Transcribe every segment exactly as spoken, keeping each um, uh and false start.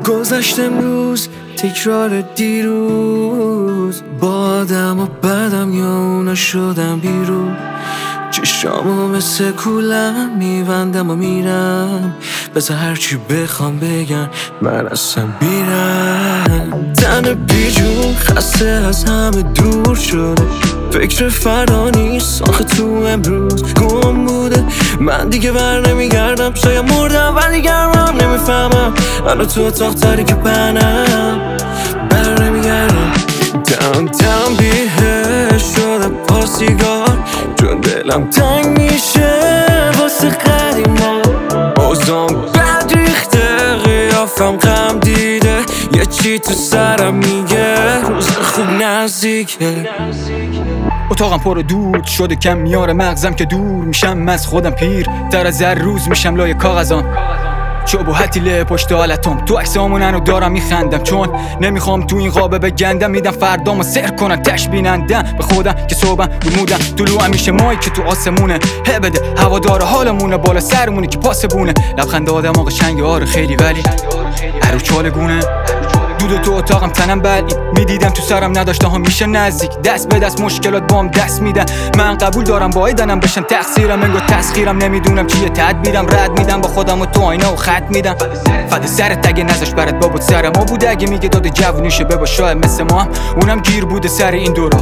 گذشت امروز تکرار دیروز، با آدم و بدم یا اونا شدم بیرون. چشامو مثل کولم میبندم و میرم، بذار هرچی بخوام بگن من اصلا بیرم. تن بیجون خسته از همه دور شده، فکر فردا نیست آخه تو امروز گم بوده. من دیگه بر نمیگردم، شاید مردم ولی گرمم نمیفهمم. منو تو اتاق تاریک پنم بر نمیگردم. دم دم بیهش شده با سیگار، چون دلم تنگ میشه واسه قدیما. اوزام بد ریخته، قیافم غم دیده، یه چی تو سرم میگه روز خوب نزدیکه. اتاقم پر دود شده، کم میاره مغزم که دور میشم از خودم. پیر تر از هر روز میشم لای کاغذام، چوب و حتیله پشت حالتم. تو عکسامونن و دارم میخندم، چون نمیخوام تو این قابه بگندم. میدم فردامو سر کنن تش بینندم به خودم که صبحم بمودم. طلوع همیشه مایی که تو آسمونه، هه بده هوادار حالمونه، بالا سرمونه که پاسبونه. لبخند آدم آقا شنگ آره خیلی، ولی هر رو چالگونه. دود تو اتاقم تنم بلید، میدیدم تو سرم نداشته ها میشه نزدیک. دست به دست مشکلات بام دست میدن، من قبول دارم بایدنم بشن تقصیرم. انگار تسخیرم، نمیدونم چیه تدبیرم. رد میدم با خودم و تو آینه و خط میدم. فد سرت اگه نذاش برات بابود سر ما بوده. اگه میگه داده جوونیشه ببا شاید مثل ما هم اونم گیر بوده سر این دورا.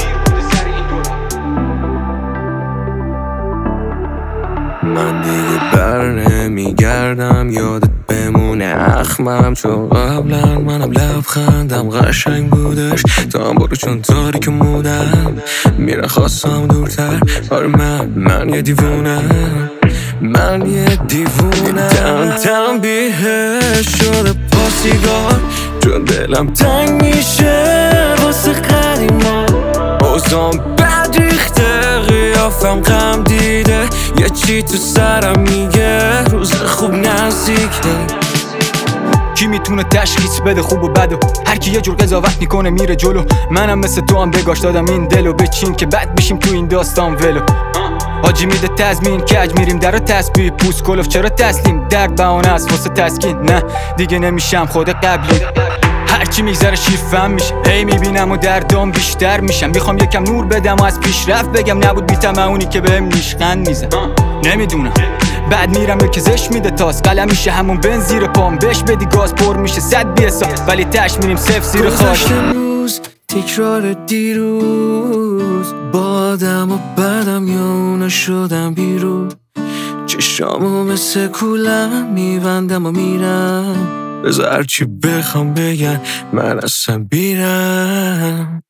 من دیگه بر نمیگردم، یادت بمونه اخمم، چون قبلا منم لبخندم قشنگ بودش. تا هم برو چون تاریک مودم میره خواستم دورتر. آره من من یه دیوونم، من یه دیوونم. دم دم بیهش شده با سیگار، چون دلم تنگ میشه واسه قدیما. اوزام بد ریخته، قیافم غم دیده، یه چی تو سرم میگه روز خوب نزدیکه. کی میتونه تشخیص بده خوب و بدو؟ هر کی یه جور قضاوت میکنه میره جلو. منم مثل تو هم بگاش دادم این دلو، بچین که بد بشیم تو این داستان ولو. حاجی میده تضمین کج میریم در تسبیح پوست کلوف. چرا تسلیم درد بهانه است واسه تسکین؟ نه دیگه نمیشم خود قبلی، هرچی میگذره شیفم میشه. هی میبینم و دردام بیشتر میشم، میخوام یکم نور بدم و از پیشرفت بگم نبود بیتم اونی که بهم نیشخند میزن. نمیدونم بعد میرم یکی زش میده تاس، قلم میشه همون بن زیر پام. بش بدی گاز پر میشه صد بیسا، ولی تش میریم صفر زیر خاک. گذشت امروز تکرار دیروز، با آدم و بدم یا اونا شدم بیرون. چشامو مثل کولم میبندم و میرم، بذار هرچی بخوام بگن من اصلا بیرم.